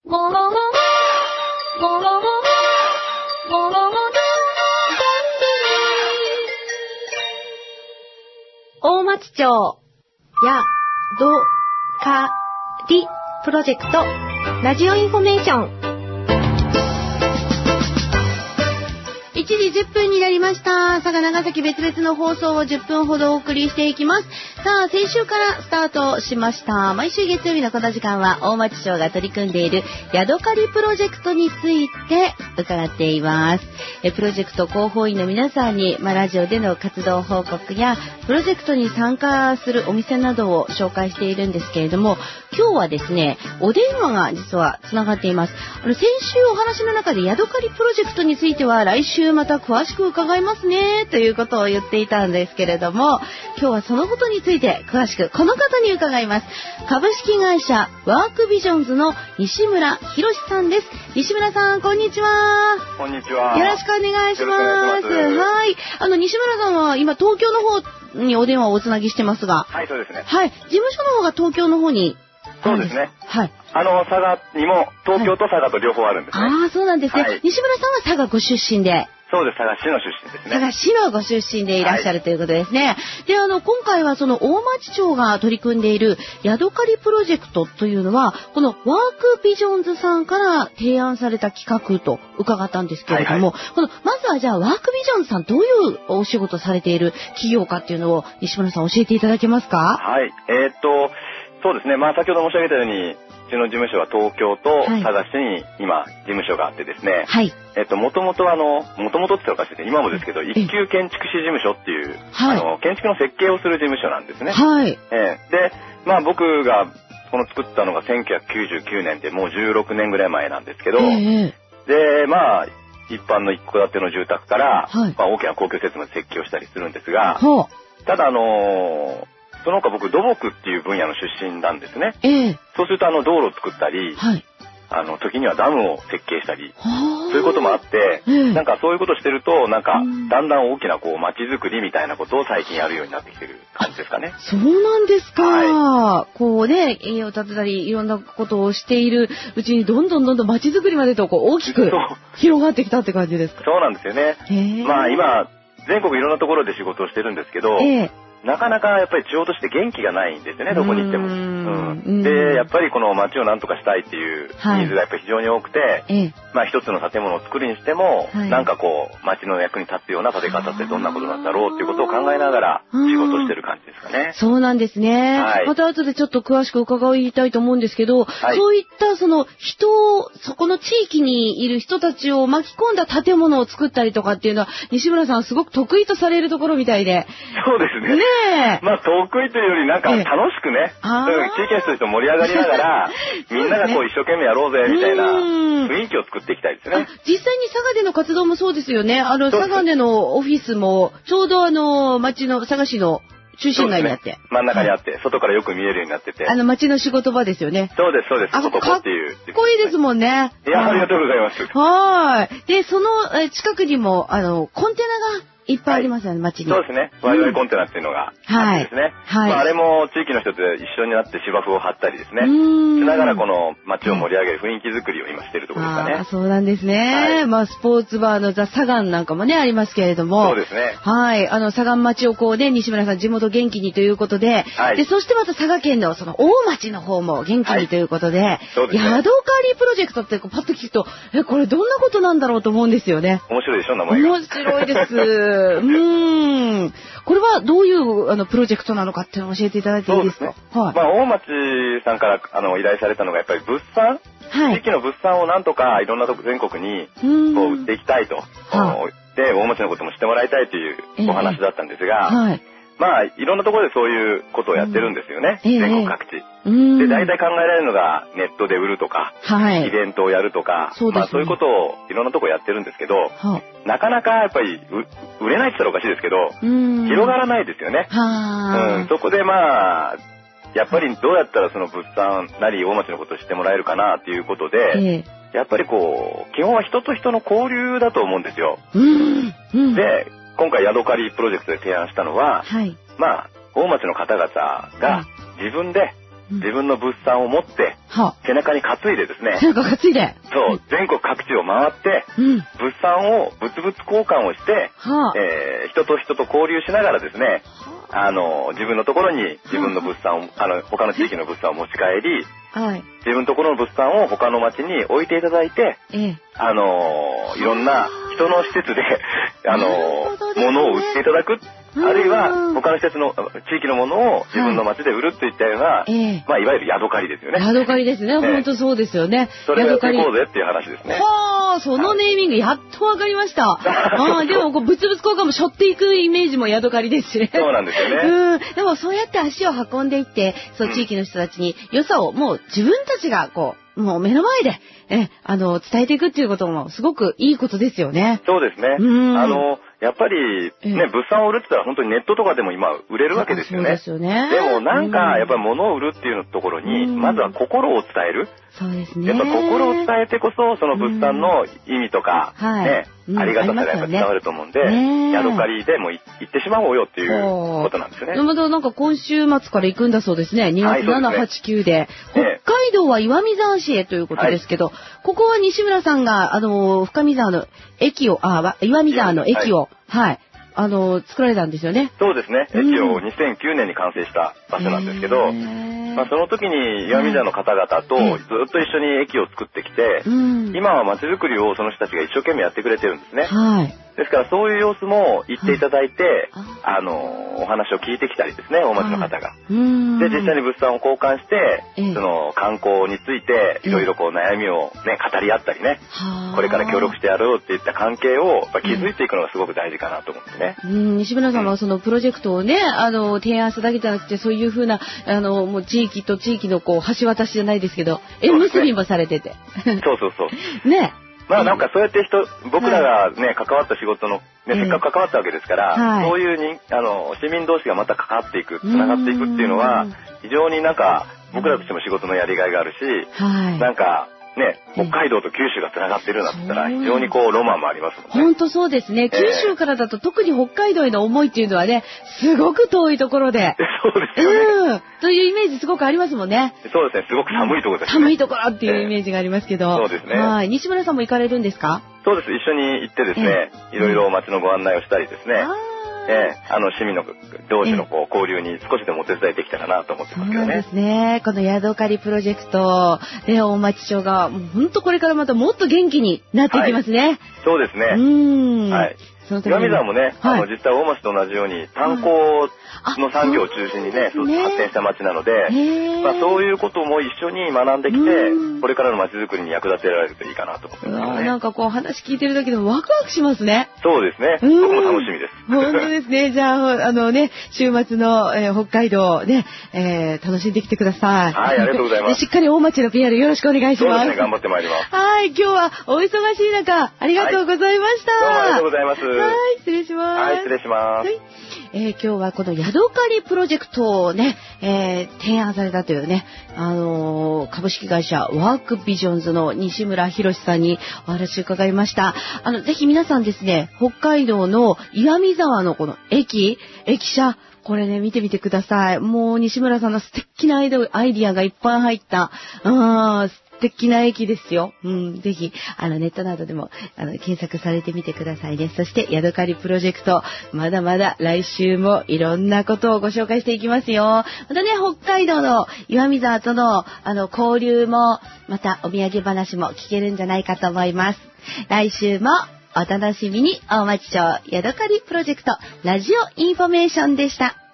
大町町やどかりプロジェクトラジオインフォメーション1時10分になりました。佐賀長崎別々の放送を10分ほどお送りしていきます。さあ、先週からスタートしました。毎週月曜日のこの時間は大町町が取り組んでいるヤドカリプロジェクトについて伺っています。プロジェクト広報員の皆さんに、ラジオでの活動報告やプロジェクトに参加するお店などを紹介しているんですけれども、今日はですね、お電話が実はつながっています。先週お話の中でヤドカリプロジェクトについては来週また詳しく伺いますねということを言っていたんですけれども、今日はそのことについて詳しくこの方に伺います。株式会社ワークビジョンズの西村博さんです。西村さん、こんにちは。 こんにちは。 よろしくお願いします。はい。西村さんは今東京の方にお電話をおつなぎしてますが。 はい、そうですね。 はい。事務所の方が東京の方に。 そうですね。 はい。 佐賀にも東京と佐賀と両方あるんですね。 ああ、そうなんですね。はい、西村さんは佐賀ご出身で。 そうです。佐賀市の出身ですね。 佐賀市のご出身でいらっしゃるということですね。で、今回はその大町町が取り組んでいるヤドカリプロジェクトというのは、このワークビジョンズさんから提案された企画と伺ったんですけれども、まずはじゃあワークビジョンズさんどういうお仕事されている企業かっていうのを西村さん教えていただけますか？ はい。そうですね。先ほど申し上げたように、うちの事務所は東京と佐賀市に今事務所があってですね。はい。もともとって言ったらおかしいですね。今もですけど、一級建築士事務所っていう、建築の設計をする事務所なんですね。はい。で、僕が作ったのが1999年でもう16年ぐらい前なんですけど、で、一般の一戸建ての住宅から、大きな公共施設まで設計をしたりするんですが、ただその他僕土木っていう分野の出身なんですね。そうすると道路を作ったり、時にはダムを設計したり、そういうこともあって、なんかそういうことしてると、なんかだんだん大きな街づくりみたいなことを最近やるようになってきてる感じですかね。 そうなんですか。はい、家を建てたりいろんなことをしているうちにどんどん街づくりまでと大きく広がってきたって感じですか。 そうなんですよね。今全国いろんなところで仕事をしてるんですけど、なかなかやっぱり地方として元気がないんですよね、どこに行っても。で、やっぱりこの街をなんとかしたいっていうニーズがやっぱり非常に多くて、一つの建物を作るにしても、なんか街の役に立つような建て方ってどんなことなんだろうっていうことを考えながら仕事をしてる感じですかね。 そうなんですね。また後でちょっと詳しく伺いたいと思うんですけど、そういったそこの地域にいる人たちを巻き込んだ建物を作ったりとかっていうのは、西村さんすごく得意とされるところみたいで。 そうですね。得意というよりなんか楽しくね、地域の人たちと盛り上がりながら、みんなが一生懸命やろうぜみたいな雰囲気を作っていきたいですね。 実際に佐賀での活動もそうですよね。佐賀でのオフィスもちょうど町の佐賀市の中心街にあって、 真ん中にあって、外からよく見えるようになってて、 町の仕事場ですよね。 そうですそうです。外場っていう。 かっこいいですもんね。 いや、ありがとうございます。 はい。で、その近くにもコンテナがいっぱいありますよね、街に。 そうですね。ワイワイコンテナっていうのがあってですね。あれも地域の人と一緒になって芝生を張ったりですね。しながらこの街を盛り上げる雰囲気作りを今しているところですかね。 そうなんですね。スポーツバーのザ・サガンなんかもね、ありますけれども。 そうですね。 はい。サガン町を西村さん地元元気にということで、そしてまた佐賀県のその大町の方も元気にということで、ヤドカリプロジェクトってパッと聞くと、これどんなことなんだろうと思うんですよね。 面白いでしょ、名前が。 面白いです。これはどういうプロジェクトなのかっていうのを教えていただいていいですか？ 大町さんから依頼されたのがやっぱり物産、地域の物産をなんとかいろんな全国に売っていきたいと、で大町のことも知ってもらいたいというお話だったんですが、いろんなところでそういうことをやってるんですよね、全国各地。で、大体考えられるのがネットで売るとか、イベントをやるとか、そういうことをいろんなところやってるんですけど、なかなかやっぱり売れないって言ったらおかしいですけど、広がらないですよね。そこでやっぱりどうやったらその物産なり大町のことを知ってもらえるかなということで、やっぱり基本は人と人の交流だと思うんですよ。で、今回ヤドカリプロジェクトで提案したのは、大町の方々が自分で自分の物産を持って、背中に担いでですね。 背中担いで。 そう、全国各地を回って、物産を物々交換をして、人と人と交流しながらですね、自分のところに自分の物産を、他の地域の物産を持ち帰り、自分のところの物産を他の町に置いていただいて、いろんな人の施設で、物を売っていただく。あるいは他の施設の地域のものを自分の町で売るといったような、まあいわゆるヤドカリですよね。 ヤドカリですね。本当そうですよね。 それをやっていこうぜっていう話ですね。 はあ、そのネーミングやっとわかりました。でも物々交換も背負っていくイメージもヤドカリですしね。 そうなんですよね。 でもそうやって足を運んでいって、そう地域の人たちに良さをもう自分たちがもう目の前で伝えていくっていうこともすごくいいことですよね。 そうですね。やっぱりね、物産を売るって言ったら本当にネットとかでも今売れるわけですよね。 そうですよね。 でもなんかやっぱり物を売るっていうところにまずは心を伝える。 そうですね。 やっぱ心を伝えてこそその物産の意味とかね、ありがたさがやっぱ伝わると思うんで、ヤドカリでも行ってしまおうよっていうことなんですよね。 またなんか今週末から行くんだそうですね。2月7、8、9で。北海道は岩見沢市へということですけど、ここは西村さんが深見沢の駅を、岩見沢の駅を、作られたんですよね。 そうですね。駅を2009年に完成した場所なんですけど、その時に岩見沢の方々とずっと一緒に駅を作ってきて、今は街づくりをその人たちが一生懸命やってくれてるんですね。ですからそういう様子も言っていただいて、お話を聞いてきたりですね、大町の方が。で、実際に物産を交換して、その観光についていろいろ悩みをね、語り合ったりね、これから協力してやろうっていった関係を築いていくのがすごく大事かなと思ってね。 西村さんはそのプロジェクトをね、提案しただけじゃなくて、そういうふうな、もう地域と地域の橋渡しじゃないですけど、縁結びもされてて。 そう。 ね。 まあなんかそうやって僕らがね、関わった仕事の、ね、せっかく関わったわけですから、そういう市民同士がまた関わっていく、つながっていくっていうのは、非常になんか僕らとしても仕事のやりがいがあるし、なんか、ね、北海道と九州がつながってるなんて言ったら非常にロマンもありますもんね。 本当そうですね。九州からだと特に北海道への思いっていうのはね、すごく遠いところで。 そうですよね。 というイメージすごくありますもんね。 そうですね。すごく寒いところですね。 寒いところっていうイメージがありますけど。 そうですね。 西村さんも行かれるんですか？ そうです。一緒に行ってですね、いろいろ街のご案内をしたりですね。市民の同士の交流に少しでもお手伝いできたらなと思ってますけどね。 そうですね。このヤドカリプロジェクト、大町町が本当これからまたもっと元気になっていきますね。 そうですね。岩見沢もね、実際大町と同じように炭鉱の産業を中心にね、発展した町なので、そういうことも一緒に学んできて、これからの町づくりに役立てられるといいかなと思ってますね。 なんか話聞いてるだけでもワクワクしますね。 そうですね。僕も楽しみです。 本当ですね。じゃあ、週末の北海道ね、楽しんできてください。 はい、ありがとうございます。 しっかり大町の PR よろしくお願いします。 そうですね、頑張ってまいります。 はい、今日はお忙しい中、ありがとうございました。 どうもありがとうございます。 はい、失礼します。 はい、失礼します。 今日はこのヤドカリプロジェクトをね、提案されたというね、株式会社ワークビジョンズの西村博さんにお話を伺いました。ぜひ皆さんですね、北海道の岩見沢のこの駅舎、これね、見てみてください。もう西村さんの素敵なアイディアがいっぱい入った、素敵な駅ですよ。ぜひ、ネットなどでも、検索されてみてくださいね。そして、ヤドカリプロジェクト、まだまだ来週もいろんなことをご紹介していきますよ。またね、北海道の岩見沢との、交流も、またお土産話も聞けるんじゃないかと思います。来週もお楽しみに。大町町ヤドカリプロジェクト、ラジオインフォメーションでした。